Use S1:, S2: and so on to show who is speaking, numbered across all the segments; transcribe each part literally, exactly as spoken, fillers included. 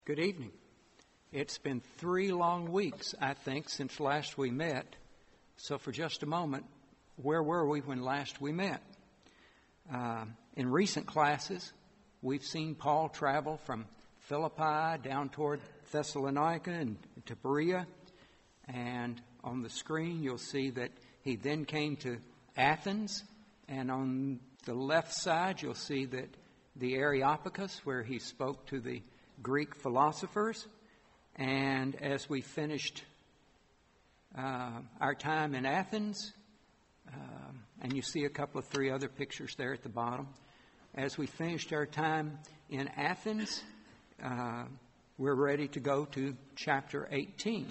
S1: Good evening. It's been three long weeks, I think, since last we met. So for just a moment, where were we when last we met? Uh, in recent classes, we've seen Paul travel from Philippi down toward Thessalonica and to Berea. And on the screen, you'll see that he then came to Athens. And on the left side, you'll see that the Areopagus, where he spoke to the Greek philosophers. And as we finished uh, our time in Athens, uh, and you see a couple of three other pictures there at the bottom, as we finished our time in Athens, uh, we're ready to go to chapter eighteen.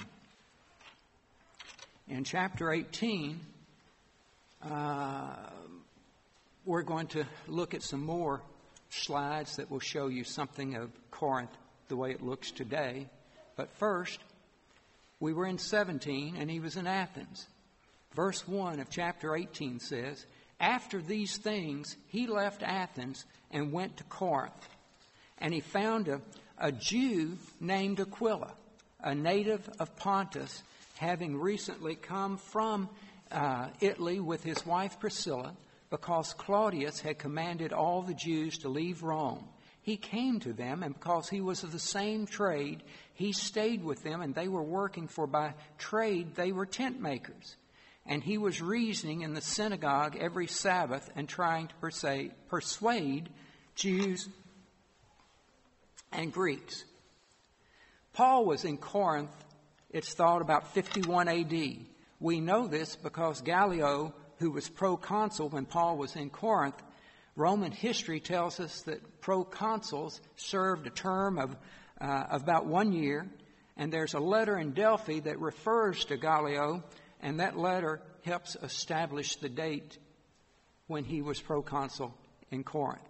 S1: In chapter eighteen, uh, we're going to look at some more slides that will show you something of Corinth the way it looks today. But first, we were in seventeen and he was in Athens. Verse one of chapter eighteen says, "After these things he left Athens and went to Corinth. And he found a, a Jew named Aquila, a native of Pontus, having recently come from uh, Italy with his wife Priscilla, because Claudius had commanded all the Jews to leave Rome. He came to them, and because he was of the same trade, he stayed with them, and they were working, for by trade they were tent makers. And he was reasoning in the synagogue every Sabbath and trying to persuade, persuade Jews and Greeks." Paul was in Corinth, it's thought, about fifty-one A D. We know this because Gallio, who was proconsul when Paul was in Corinth, Roman history tells us that proconsuls served a term of, uh, of about one year. And there's a letter in Delphi that refers to Gallio, and that letter helps establish the date when he was proconsul in Corinth.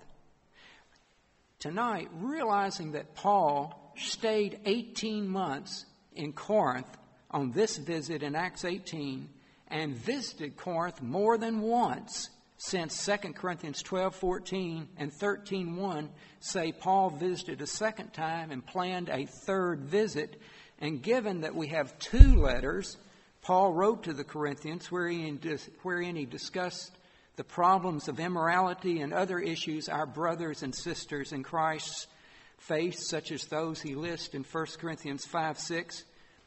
S1: Tonight, realizing that Paul stayed eighteen months in Corinth on this visit in Acts eighteen, and visited Corinth more than once, since Second Corinthians twelve fourteen and thirteen one say Paul visited a second time and planned a third visit. And given that we have two letters Paul wrote to the Corinthians wherein, wherein he discussed the problems of immorality and other issues our brothers and sisters in Christ face, such as those he lists in First Corinthians five six,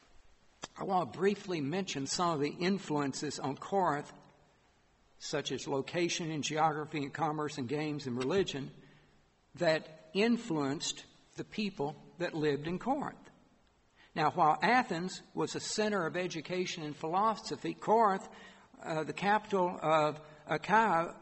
S1: I want to briefly mention some of the influences on Corinth, such as location and geography and commerce and games and religion, that influenced the people that lived in Corinth. Now, while Athens was a center of education and philosophy, Corinth, uh, the capital of Achaia,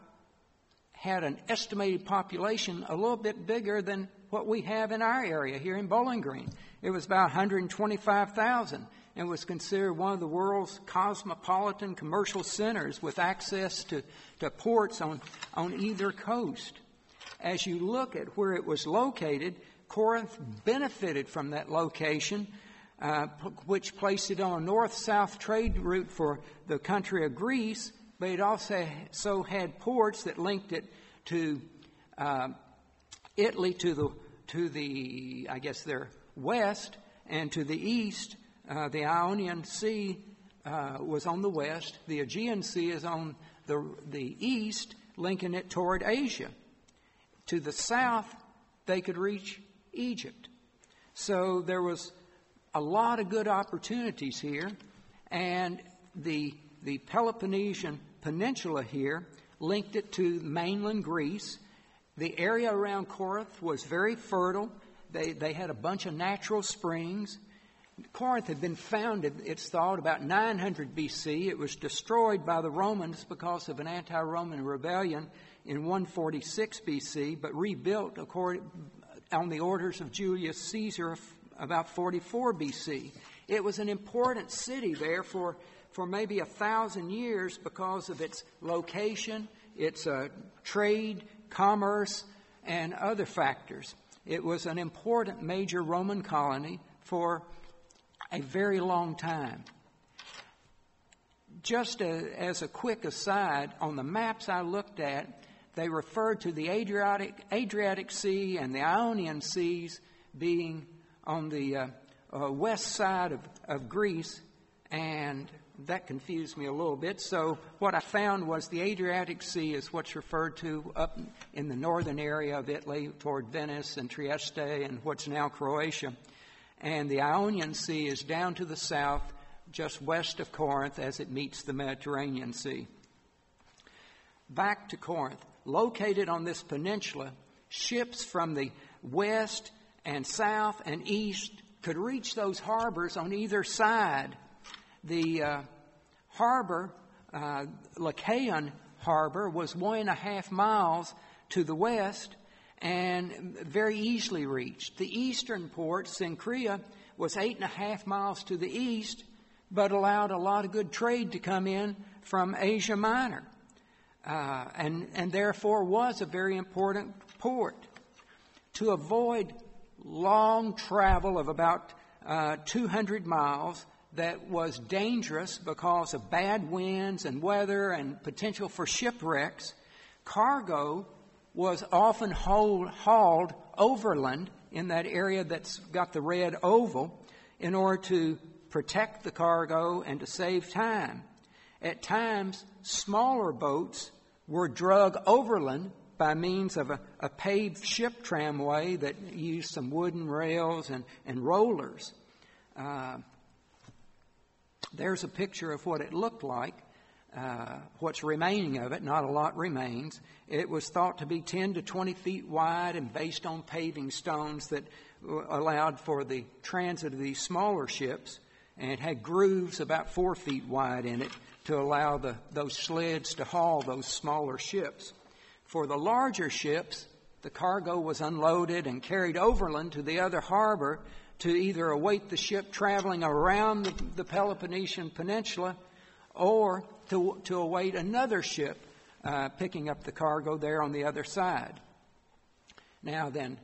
S1: had an estimated population a little bit bigger than what we have in our area here in Bowling Green. It was about one hundred twenty-five thousand. And was considered one of the world's cosmopolitan commercial centers with access to, to ports on, on either coast. As you look at where it was located, Corinth benefited from that location, uh, which placed it on a north-south trade route for the country of Greece, but it also so had ports that linked it to uh, Italy to the, to the, I guess, their west, and to the east. Uh, the Ionian Sea uh, was on the west. The Aegean Sea is on the, the east, linking it toward Asia. To the south, they could reach Egypt. So there was a lot of good opportunities here. And the, the Peloponnesian Peninsula here linked it to mainland Greece. The area around Corinth was very fertile. They, they had a bunch of natural springs. Corinth had been founded, it's thought, about nine hundred B C. It was destroyed by the Romans because of an anti-Roman rebellion in one forty-six B C, but rebuilt according, on the orders of Julius Caesar about forty-four B C. It was an important city there for, for maybe a thousand years because of its location, its uh, trade, commerce, and other factors. It was an important major Roman colony for a very long time. Just a, as a quick aside, on the maps I looked at, they referred to the Adriatic, Adriatic Sea and the Ionian Seas being on the uh, uh, west side of, of Greece, and that confused me a little bit. So what I found was the Adriatic Sea is what's referred to up in the northern area of Italy toward Venice and Trieste and what's now Croatia. And the Ionian Sea is down to the south, just west of Corinth as it meets the Mediterranean Sea. Back to Corinth. Located on this peninsula, ships from the west and south and east could reach those harbors on either side. The uh, harbor, uh, Lachaean Harbor, was one and a half miles to the west and very easily reached. The eastern port, Cenchrea, was eight and a half miles to the east, but allowed a lot of good trade to come in from Asia Minor, uh, and, and therefore was a very important port. To avoid long travel of about uh, two hundred miles, that was dangerous because of bad winds and weather and potential for shipwrecks, cargo was often hauled, hauled overland in that area that's got the red oval in order to protect the cargo and to save time. At times, smaller boats were drug overland by means of a, a paved ship tramway that used some wooden rails and, and rollers. Uh, There's a picture of what it looked like, uh, what's remaining of it. Not a lot remains. It was thought to be ten to twenty feet wide and based on paving stones that allowed for the transit of these smaller ships, and it had grooves about four feet wide in it to allow the, those sleds to haul those smaller ships. For the larger ships, the cargo was unloaded and carried overland to the other harbor to either await the ship traveling around the, the Peloponnesian Peninsula or to, to await another ship uh, picking up the cargo there on the other side. Now then,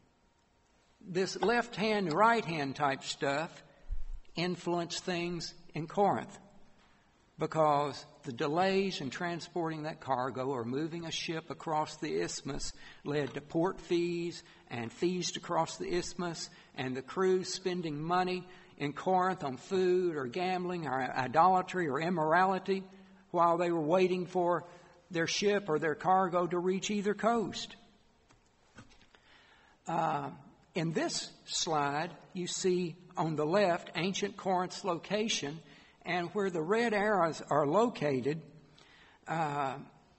S1: this left-hand, right-hand type stuff influenced things in Corinth because the delays in transporting that cargo or moving a ship across the isthmus led to port fees and fees to cross the isthmus, and the crews spending money in Corinth on food or gambling or idolatry or immorality while they were waiting for their ship or their cargo to reach either coast. Uh, in this slide, you see on the left ancient Corinth's location, and where the red arrows are located, uh,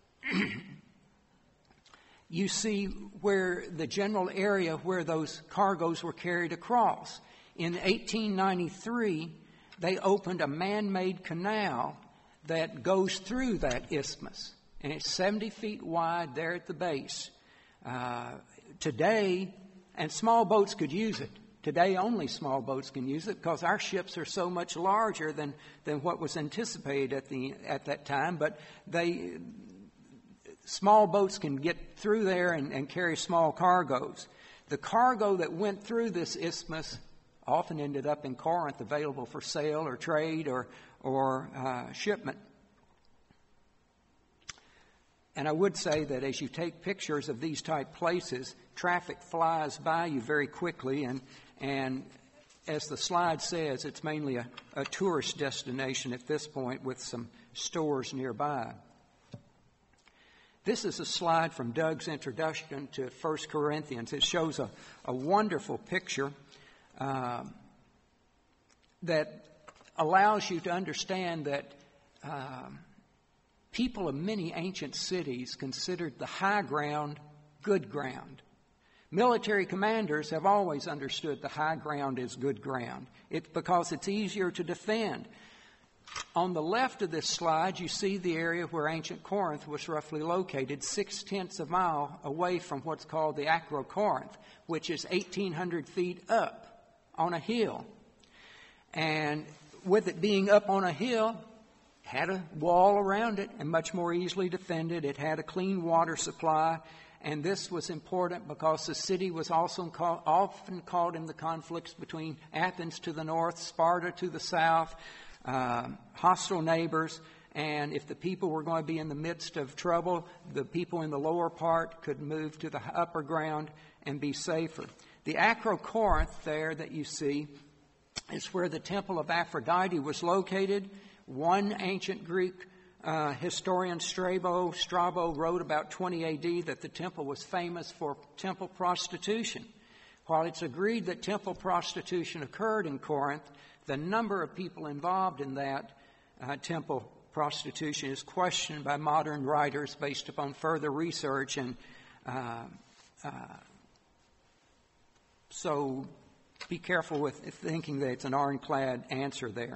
S1: you see where the general area where those cargoes were carried across. In eighteen ninety-three, they opened a man-made canal that goes through that isthmus, and it's seventy feet wide there at the base. Uh, today, and small boats could use it. Today, only small boats can use it because our ships are so much larger than, than what was anticipated at the at that time. But they small boats can get through there and, and carry small cargoes. The cargo that went through this isthmus often ended up in Corinth, available for sale or trade or or uh, shipment. And I would say that as you take pictures of these type places, traffic flies by you very quickly, and and as the slide says, it's mainly a, a tourist destination at this point with some stores nearby. This is a slide from Doug's introduction to First Corinthians. It shows a, a wonderful picture uh, that allows you to understand that uh, people of many ancient cities considered the high ground good ground. Military commanders have always understood the high ground is good ground. It's because it's easier to defend. On the left of this slide, you see the area where ancient Corinth was roughly located, six-tenths of a mile away from what's called the Acrocorinth, which is eighteen hundred feet up on a hill. And with it being up on a hill, had a wall around it and much more easily defended. It had a clean water supply. And this was important because the city was also caught, often caught in the conflicts between Athens to the north, Sparta to the south, uh, hostile neighbors. And if the people were going to be in the midst of trouble, the people in the lower part could move to the upper ground and be safer. The Acrocorinth there that you see is where the temple of Aphrodite was located. One ancient Greek uh, historian, Strabo, Strabo, wrote about twenty A D that the temple was famous for temple prostitution. While it's agreed that temple prostitution occurred in Corinth, the number of people involved in that uh, temple prostitution is questioned by modern writers based upon further research, and uh, uh, so be careful with thinking that it's an ironclad answer there.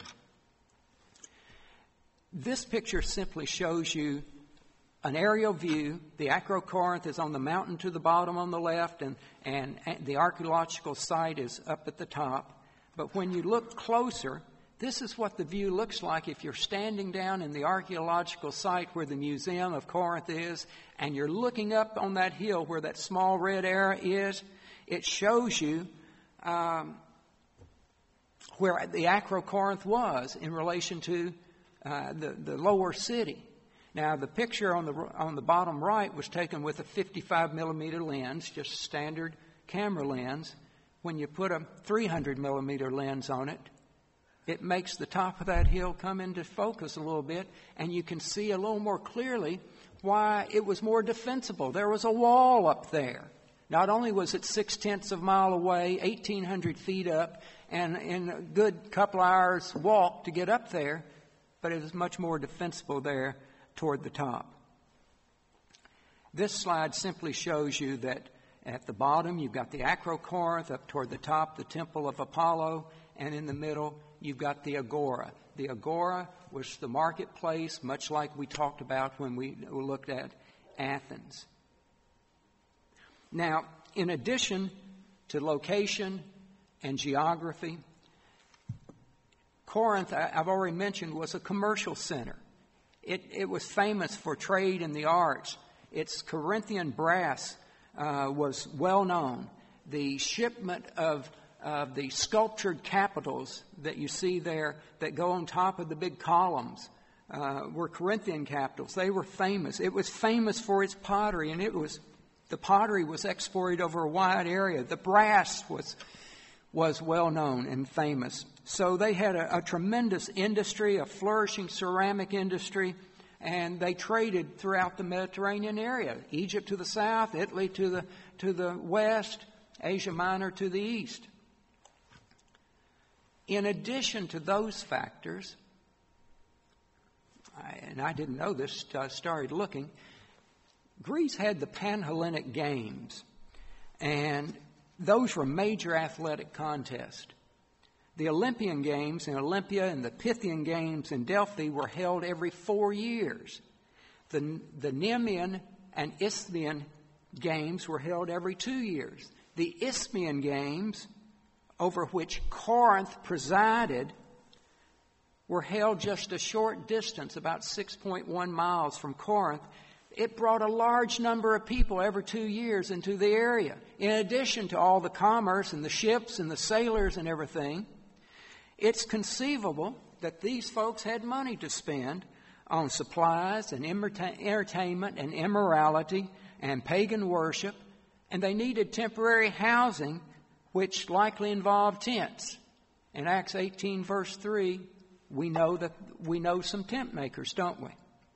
S1: This picture simply shows you an aerial view. The Acrocorinth is on the mountain to the bottom on the left, and, and, and the archaeological site is up at the top. But when you look closer, this is what the view looks like if you're standing down in the archaeological site where the Museum of Corinth is, and you're looking up on that hill where that small red arrow is. It shows you um, where the Acrocorinth was in relation to uh, the, the lower city. Now, the picture on the on the bottom right was taken with a fifty-five millimeter lens, just standard camera lens. When you put a three hundred millimeter lens on it, it makes the top of that hill come into focus a little bit, and you can see a little more clearly why it was more defensible. There was a wall up there. Not only was it six-tenths of a mile away, eighteen hundred feet up, and in a good couple hours walk to get up there, but it was much more defensible there toward the top. This slide simply shows you that at the bottom you've got the Acrocorinth, up toward the top the Temple of Apollo, and in the middle you've got the Agora. The Agora was the marketplace, much like we talked about when we looked at Athens. Now, in addition to location and geography, Corinth, I've already mentioned, was a commercial center. It, it was famous for trade in the arts. Its Corinthian brass uh, was well known. The shipment of, of the sculptured capitals that you see there that go on top of the big columns uh, were Corinthian capitals. They were famous. It was famous for its pottery, and it was the pottery was exported over a wide area. The brass was was well known and famous. So they had a, a tremendous industry, a flourishing ceramic industry, and they traded throughout the Mediterranean area. Egypt to the south, Italy to the to the west, Asia Minor to the east. In addition to those factors, I, and I didn't know this, I started looking, Greece had the Panhellenic Games, and those were major athletic contests. The Olympian Games in Olympia and the Pythian Games in Delphi were held every four years. The, the Nemean and Isthmian Games were held every two years. The Isthmian Games, over which Corinth presided, were held just a short distance, about six point one miles from Corinth. It brought a large number of people every two years into the area, in addition to all the commerce and the ships and the sailors and everything. It's conceivable that these folks had money to spend on supplies and entertainment and immorality and pagan worship, and they needed temporary housing, which likely involved tents. In Acts eighteen, verse three, we know that we know some tent makers, don't we?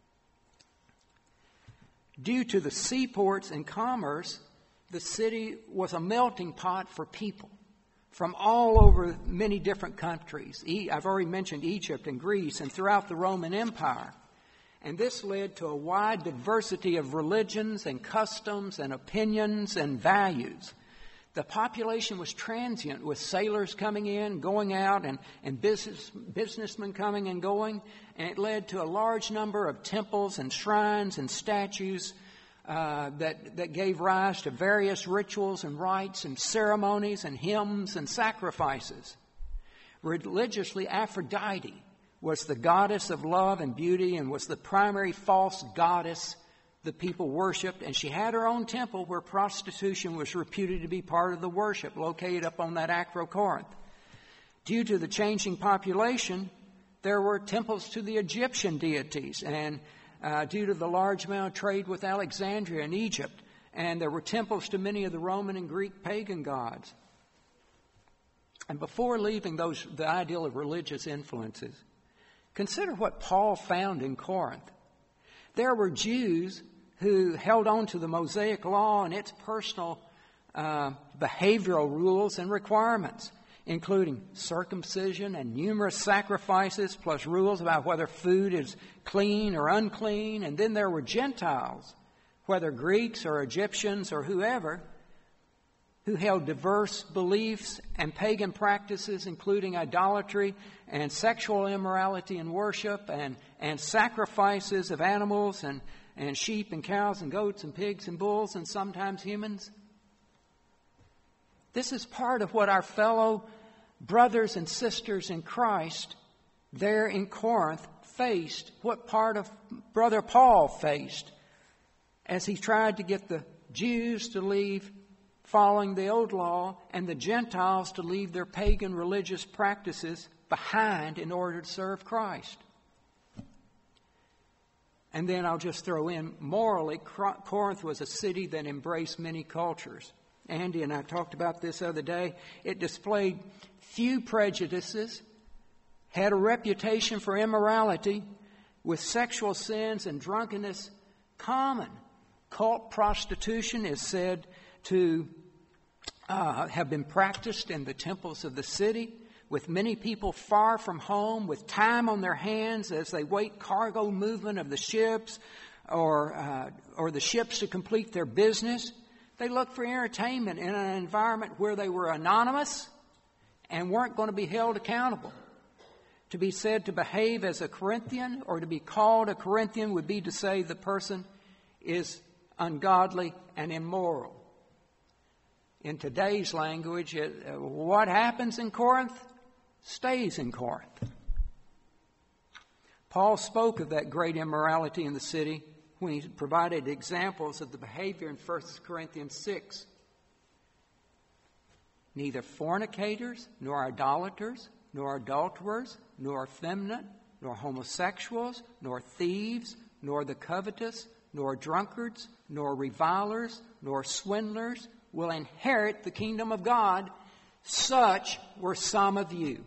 S1: Due to the seaports and commerce, the city was a melting pot for people from all over many different countries. I've already mentioned Egypt and Greece and throughout the Roman Empire. And this led to a wide diversity of religions and customs and opinions and values. The population was transient, with sailors coming in, going out, and, and business, businessmen coming and going. And it led to a large number of temples and shrines and statues uh, that, that gave rise to various rituals and rites and ceremonies and hymns and sacrifices. Religiously, Aphrodite was the goddess of love and beauty and was the primary false goddess the people worshipped, and she had her own temple where prostitution was reputed to be part of the worship, located up on that Acrocorinth. Due to the changing population, there were temples to the Egyptian deities, and uh, due to the large amount of trade with Alexandria and Egypt, and there were temples to many of the Roman and Greek pagan gods. And before leaving those, the ideal of religious influences, consider what Paul found in Corinth. There were Jews who held on to the Mosaic law and its personal uh, behavioral rules and requirements, including circumcision and numerous sacrifices, plus rules about whether food is clean or unclean. And then there were Gentiles, whether Greeks or Egyptians or whoever, who held diverse beliefs and pagan practices, including idolatry and sexual immorality in worship and, and sacrifices of animals and, and sheep and cows and goats and pigs and bulls and sometimes humans. This is part of what our fellow brothers and sisters in Christ there in Corinth faced, what part of Brother Paul faced as he tried to get the Jews to leave following the old law and the Gentiles to leave their pagan religious practices behind in order to serve Christ. And then I'll just throw in, morally, Corinth was a city that embraced many cultures. Andy and I talked about this the other day. It displayed few prejudices, had a reputation for immorality, with sexual sins and drunkenness common. Cult prostitution is said to uh, have been practiced in the temples of the city, with many people far from home, with time on their hands as they wait cargo movement of the ships or uh, or the ships to complete their business. They looked for entertainment in an environment where they were anonymous and weren't going to be held accountable. To be said to behave as a Corinthian or to be called a Corinthian would be to say the person is ungodly and immoral. In today's language, it, what happens in Corinth stays in Corinth. Paul spoke of that great immorality in the city when he provided examples of the behavior in First Corinthians six. Neither fornicators, nor idolaters, nor adulterers, nor effeminate, nor homosexuals, nor thieves, nor the covetous, nor drunkards, nor revilers, nor swindlers will inherit the kingdom of God. Such were some of you.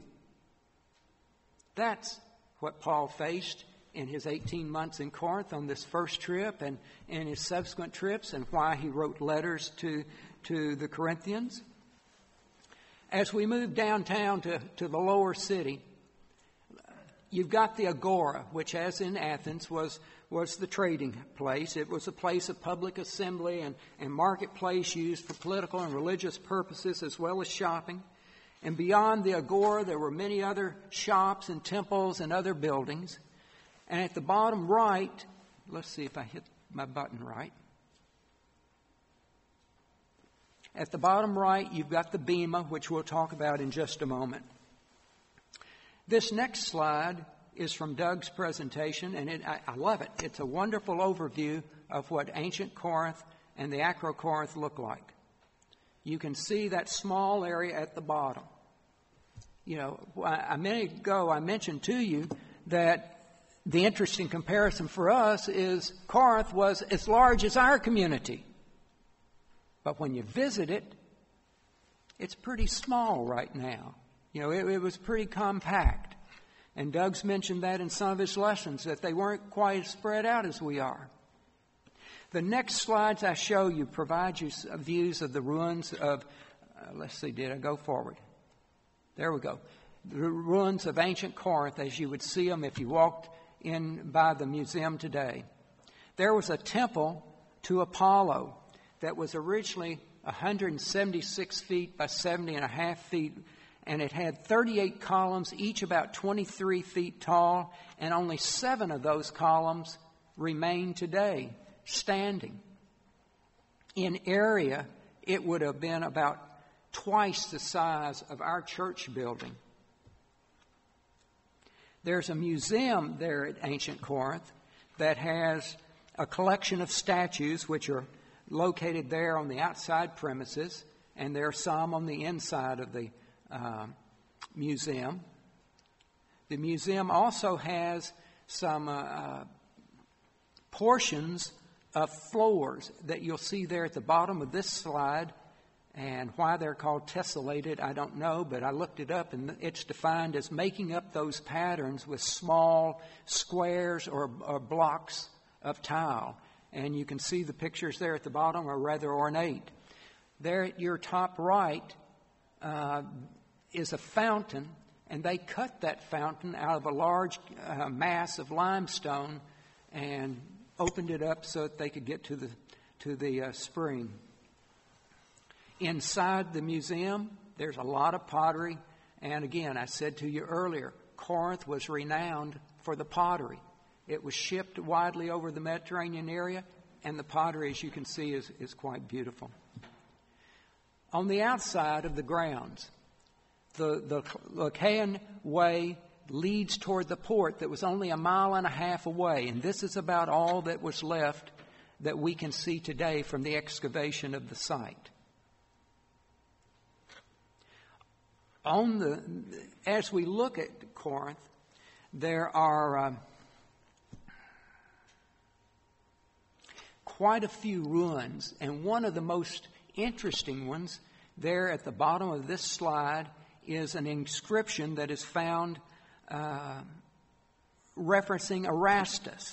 S1: That's what Paul faced in his eighteen months in Corinth on this first trip and in his subsequent trips, and why he wrote letters to, to the Corinthians. As we move downtown to, to the lower city, you've got the Agora, which, as in Athens, was was the trading place. It was a place of public assembly and, and marketplace used for political and religious purposes as well as shopping. And beyond the Agora, there were many other shops and temples and other buildings. And at the bottom right, let's see if I hit my button right. At the bottom right, you've got the Bema, which we'll talk about in just a moment. This next slide is from Doug's presentation, and it, I, I love it. It's a wonderful overview of what ancient Corinth and the Acrocorinth look like. You can see that small area at the bottom. You know, a minute ago I mentioned to you that the interesting comparison for us is Corinth was as large as our community. But when you visit it, it's pretty small right now. You know, it, it was pretty compact. And Doug's mentioned that in some of his lessons, that they weren't quite as spread out as we are. The next slides I show you provide you views of the ruins of, uh, let's see, did I go forward? There we go. The ruins of ancient Corinth as you would see them if you walked in by the museum today. There was a temple to Apollo that was originally one hundred seventy-six feet by seventy and a half feet, and it had thirty-eight columns, each about twenty-three feet tall, and only seven of those columns remain today, standing. In area, it would have been about twice the size of our church building. There's a museum there at ancient Corinth that has a collection of statues which are located there on the outside premises, and there are some on the inside of the uh, museum. The museum also has some uh, uh, portions of floors that you'll see there at the bottom of this slide And why they're called tessellated, I don't know, but I looked it up, and it's defined as making up those patterns with small squares or, or blocks of tile. And you can see the pictures there at the bottom are rather ornate. There at your top right uh, is a fountain, and they cut that fountain out of a large uh, mass of limestone and opened it up so that they could get to the to the uh, spring. Inside the museum, there's a lot of pottery. And again, I said to you earlier, Corinth was renowned for the pottery. It was shipped widely over the Mediterranean area, and the pottery, as you can see, is, is quite beautiful. On the outside of the grounds, the, the Lachian Way leads toward the port that was only a mile and a half away. And this is about all that was left that we can see today from the excavation of the site. On the, as we look at Corinth, there are uh, quite a few ruins, and one of the most interesting ones there at the bottom of this slide is an inscription that is found uh, referencing Erastus.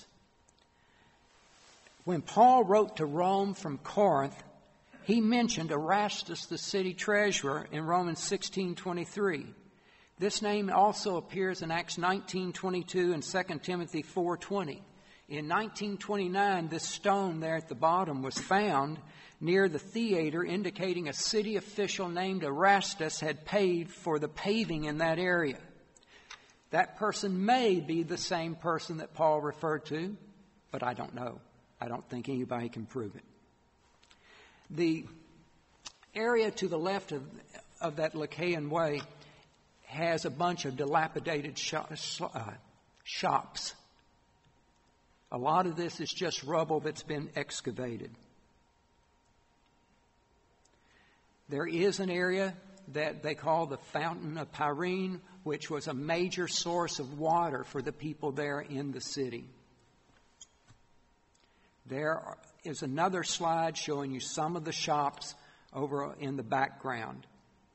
S1: When Paul wrote to Rome from Corinth, he mentioned Erastus, the city treasurer, in Romans sixteen twenty-three. This name also appears in Acts nineteen twenty-two and Second Timothy four twenty. In nineteen twenty-nine, this stone there at the bottom was found near the theater, indicating a city official named Erastus had paid for the paving in that area. That person may be the same person that Paul referred to, but I don't know. I don't think anybody can prove it. The area to the left of, of that Lachian Way has a bunch of dilapidated shop, uh, shops. A lot of this is just rubble that's been excavated. There is an area that they call the Fountain of Pyrene, which was a major source of water for the people there in the city. There is another slide showing you some of the shops over in the background.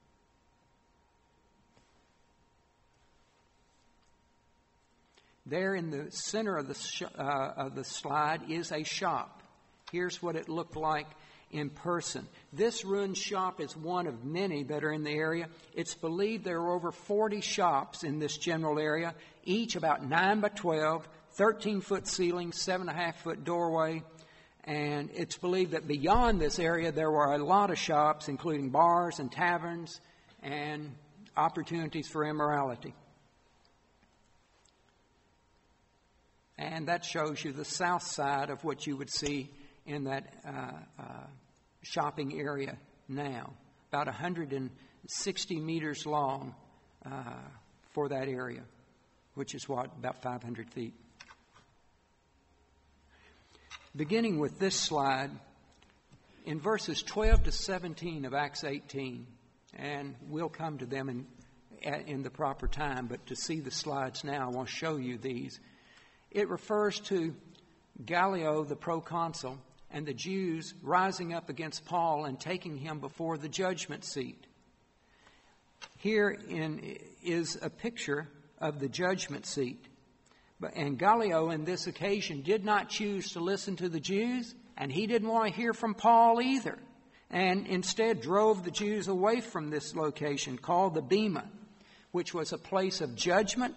S1: There in the center of the, sh- uh, of the slide is a shop. Here's what it looked like in person. This ruined shop is one of many that are in the area. It's believed there are over forty shops in this general area, each about nine by twelve, thirteen-foot ceiling, seven and a half foot doorway. And it's believed that beyond this area there were a lot of shops, including bars and taverns and opportunities for immorality. And that shows you the south side of what you would see in that uh, uh, shopping area now. About one hundred sixty meters long uh, for that area, which is what, about five hundred feet. Beginning with this slide, in verses twelve to seventeen of Acts eighteen, and we'll come to them in, in the proper time, but to see the slides now, I want to show you these. It refers to Gallio, the proconsul, and the Jews rising up against Paul and taking him before the judgment seat. Here in, is a picture of the judgment seat. And Gallio, in this occasion, did not choose to listen to the Jews, and he didn't want to hear from Paul either, and instead drove the Jews away from this location called the Bema, which was a place of judgment,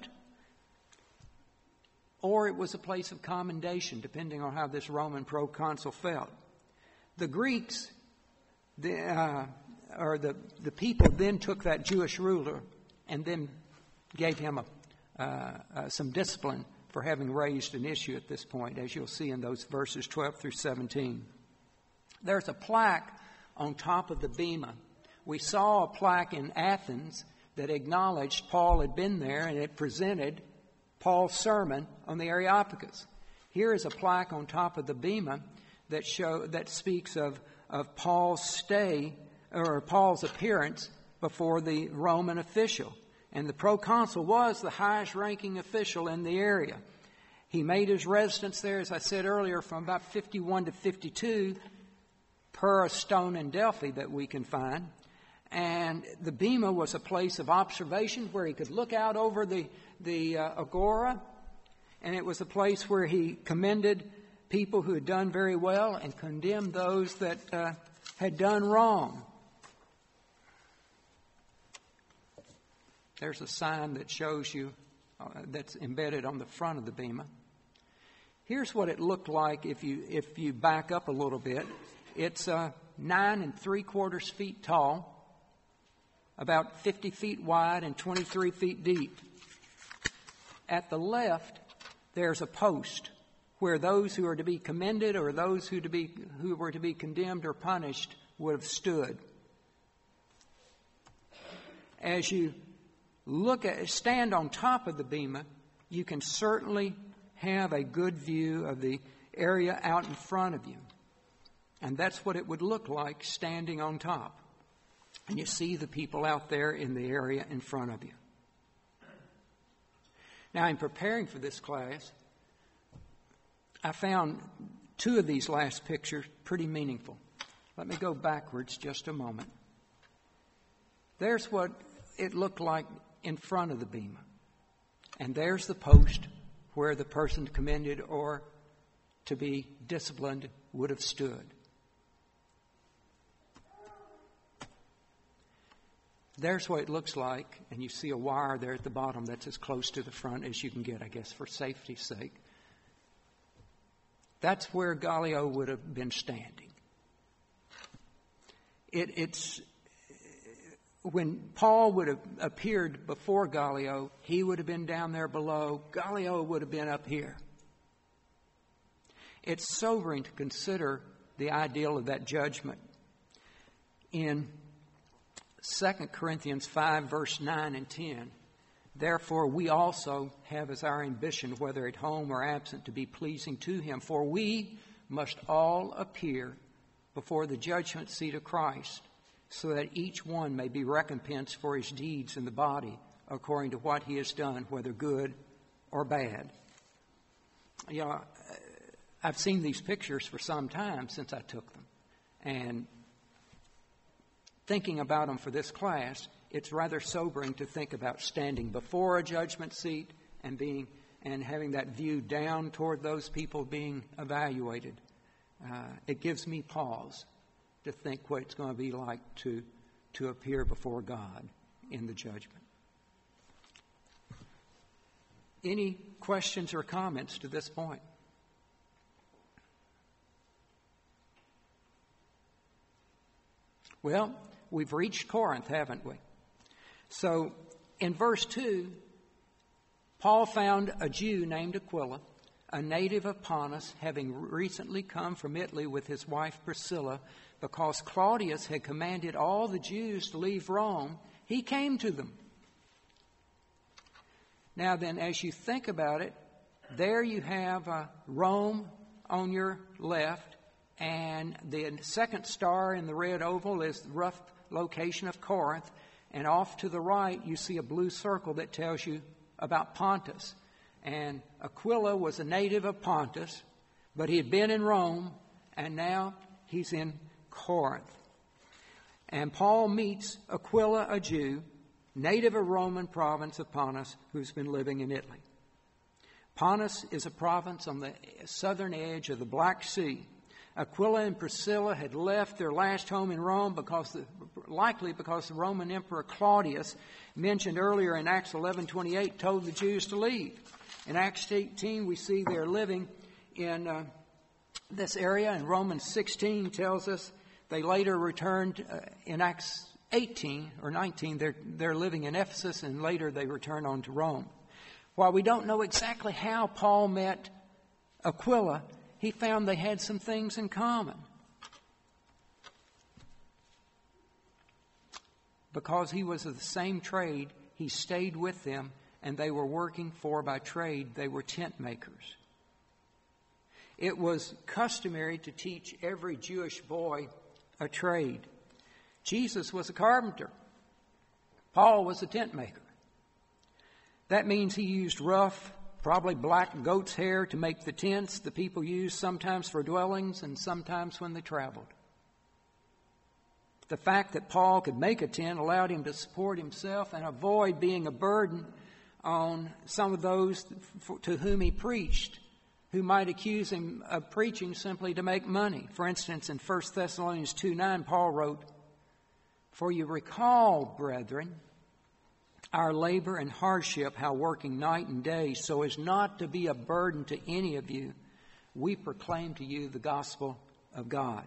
S1: or it was a place of commendation, depending on how this Roman proconsul felt. The Greeks, the, uh, or the, the people then took that Jewish ruler and then gave him a, uh, uh, some discipline for having raised an issue at this point, as you'll see in those verses twelve through seventeen. There's a plaque on top of the Bema. We saw a plaque in Athens that acknowledged Paul had been there, and it presented Paul's sermon on the Areopagus. Here is a plaque on top of the Bema that show that speaks of, of Paul's stay or Paul's appearance before the Roman official. And the proconsul was the highest ranking official in the area. He made his residence there, as I said earlier, from about fifty-one to fifty-two. per a stone in Delphi that we can find. And the bema was a place of observation where he could look out over the, the uh, agora. And it was a place where he commended people who had done very well and condemned those that uh, had done wrong. There's a sign that shows you, uh, that's embedded on the front of the bema. Here's what it looked like if you if you back up a little bit. It's uh, nine and three quarters feet tall, about fifty feet wide and twenty-three feet deep. At the left, there's a post where those who are to be commended or those who to be who were to be condemned or punished would have stood. As you look at stand on top of the bema, you can certainly have a good view of the area out in front of you. And that's what it would look like standing on top. And you see the people out there in the area in front of you. Now, in preparing for this class, I found two of these last pictures pretty meaningful. Let me go backwards just a moment. There's what it looked like in front of the bema. And there's the post where the person commended or to be disciplined would have stood. There's what it looks like, and you see a wire there at the bottom that's as close to the front as you can get, I guess, for safety's sake. That's where Gallio would have been standing. It, it's when Paul would have appeared before Gallio, he would have been down there below. Gallio would have been up here. It's sobering to consider the ideal of that judgment. In Second Corinthians five, verse nine and ten, therefore we also have as our ambition, whether at home or absent, to be pleasing to him. For we must all appear before the judgment seat of Christ, so that each one may be recompensed for his deeds in the body, according to what he has done, whether good or bad. You know, I've seen these pictures for some time since I took them. And thinking about them for this class, it's rather sobering to think about standing before a judgment seat and being and having that view down toward those people being evaluated. Uh, it gives me pause to think what it's going to be like to, to appear before God in the judgment. Any questions or comments to this point? Well, we've reached Corinth, haven't we? So in verse two, Paul found a Jew named Aquila, a native of Pontus, having recently come from Italy with his wife Priscilla, because Claudius had commanded all the Jews to leave Rome. He came to them. Now then, as you think about it, there you have uh, Rome on your left, and the second star in the red oval is the rough location of Corinth, and off to the right you see a blue circle that tells you about Pontus. And Aquila was a native of Pontus, but he had been in Rome, and now he's in Corinth. And Paul meets Aquila, a Jew, native of Roman province of Pontus, who's been living in Italy. Pontus is a province on the southern edge of the Black Sea. Aquila and Priscilla had left their last home in Rome because, the, likely because the Roman Emperor Claudius, mentioned earlier in Acts eleven twenty-eight, told the Jews to leave. In Acts eighteen, we see they're living in uh, this area, and Romans sixteen tells us they later returned uh, in Acts eighteen or nineteen. They're they're living in Ephesus, and later they return on to Rome. While we don't know exactly how Paul met Aquila, he found they had some things in common. Because he was of the same trade, he stayed with them, and they were working for, by trade, they were tent makers. It was customary to teach every Jewish boy a trade. Jesus was a carpenter. Paul was a tent maker. That means he used rough, probably black goat's hair to make the tents the people used sometimes for dwellings and sometimes when they traveled. The fact that Paul could make a tent allowed him to support himself and avoid being a burden on some of those to whom he preached, who might accuse him of preaching simply to make money. For instance, in First Thessalonians two nine, Paul wrote, "For you recall, brethren, our labor and hardship, how working night and day, so as not to be a burden to any of you, we proclaim to you the gospel of God."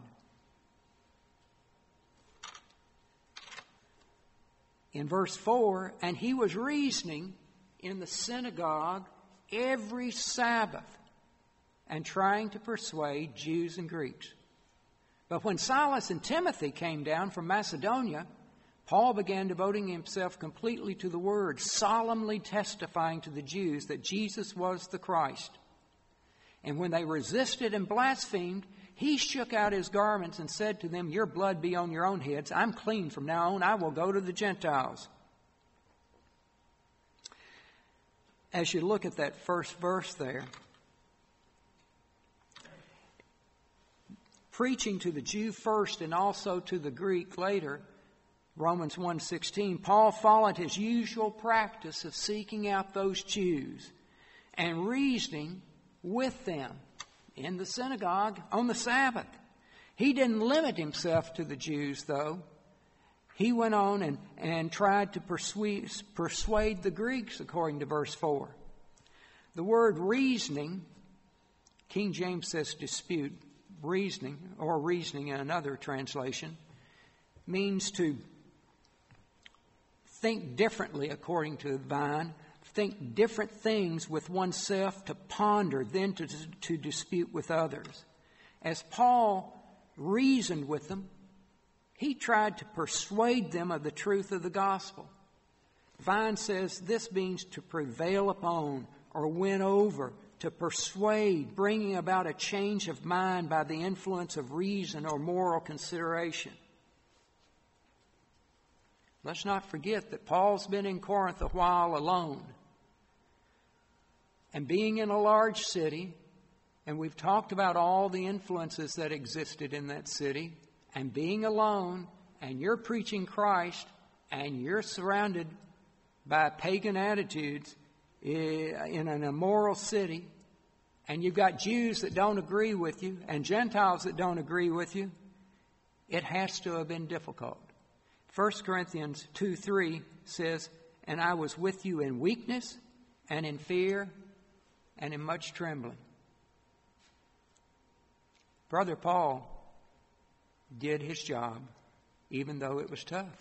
S1: In verse four, "And he was reasoning in the synagogue every Sabbath and trying to persuade Jews and Greeks. But when Silas and Timothy came down from Macedonia, Paul began devoting himself completely to the word, solemnly testifying to the Jews that Jesus was the Christ. And when they resisted and blasphemed, he shook out his garments and said to them, 'Your blood be on your own heads. I'm clean from now on. I will go to the Gentiles.'" As you look at that first verse there, preaching to the Jew first and also to the Greek later, Romans one sixteen, Paul followed his usual practice of seeking out those Jews and reasoning with them in the synagogue on the Sabbath. He didn't limit himself to the Jews, though. He went on and, and tried to persuade, persuade the Greeks, according to verse four. The word reasoning, King James says dispute, reasoning, or reasoning in another translation, means to think differently, according to Vine, think different things with oneself, to ponder, then to, to dispute with others. As Paul reasoned with them, he tried to persuade them of the truth of the gospel. Vine says this means to prevail upon or win over, to persuade, bringing about a change of mind by the influence of reason or moral consideration. Let's not forget that Paul's been in Corinth a while alone. And being in a large city, and we've talked about all the influences that existed in that city, and being alone, and you're preaching Christ, and you're surrounded by pagan attitudes in an immoral city, and you've got Jews that don't agree with you, and Gentiles that don't agree with you, it has to have been difficult. First Corinthians two three says, "And I was with you in weakness and in fear and in much trembling." Brother Paul did his job, even though it was tough.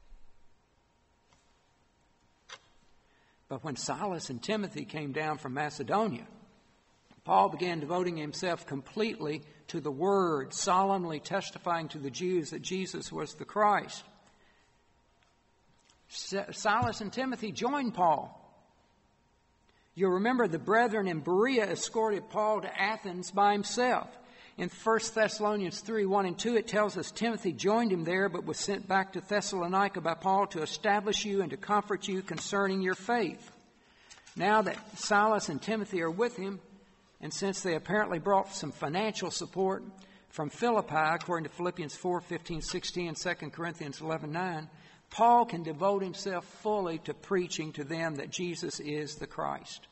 S1: But when Silas and Timothy came down from Macedonia, Paul began devoting himself completely to the Word, solemnly testifying to the Jews that Jesus was the Christ. Silas and Timothy joined Paul. You'll remember the brethren in Berea escorted Paul to Athens by himself. In First Thessalonians three, one and two, it tells us Timothy joined him there, but was sent back to Thessalonica by Paul to establish you and to comfort you concerning your faith. Now that Silas and Timothy are with him, and since they apparently brought some financial support from Philippi, according to Philippians four, fifteen, sixteen, and Second Corinthians eleven, nine, Paul can devote himself fully to preaching to them that Jesus is the Christ.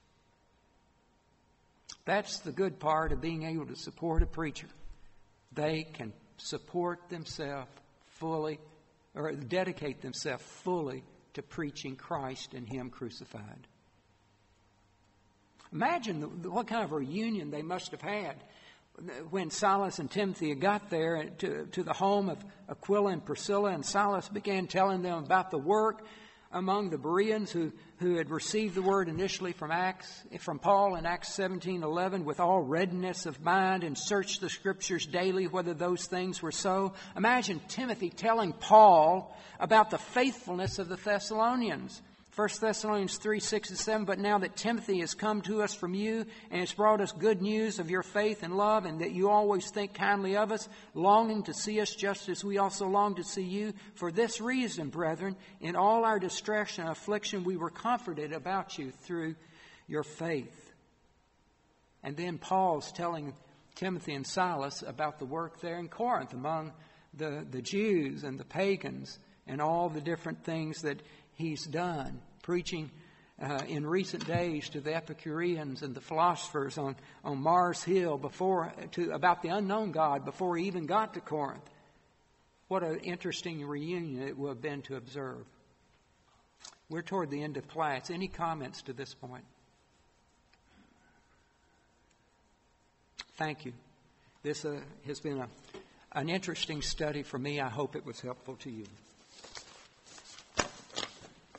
S1: That's the good part of being able to support a preacher. They can support themselves fully, or dedicate themselves fully to preaching Christ and Him crucified. Imagine the, what kind of a reunion they must have had when Silas and Timothy got there to, to the home of Aquila and Priscilla, and Silas began telling them about the work among the Bereans who, who had received the word initially from Acts, from Paul in Acts seventeen eleven, with all readiness of mind, and searched the Scriptures daily whether those things were so. Imagine Timothy telling Paul about the faithfulness of the Thessalonians. First Thessalonians three, six and seven, "But now that Timothy has come to us from you and has brought us good news of your faith and love, and that you always think kindly of us, longing to see us just as we also long to see you. For this reason, brethren, in all our distress and affliction, we were comforted about you through your faith." And then Paul's telling Timothy and Silas about the work there in Corinth among the, the Jews and the pagans and all the different things that he's done, preaching uh, in recent days to the Epicureans and the philosophers on, on Mars Hill before to about the unknown God before he even got to Corinth. What an interesting reunion it would have been to observe. We're toward the end of class. Any comments to this point? Thank you. This uh, has been a, an interesting study for me. I hope it was helpful to you.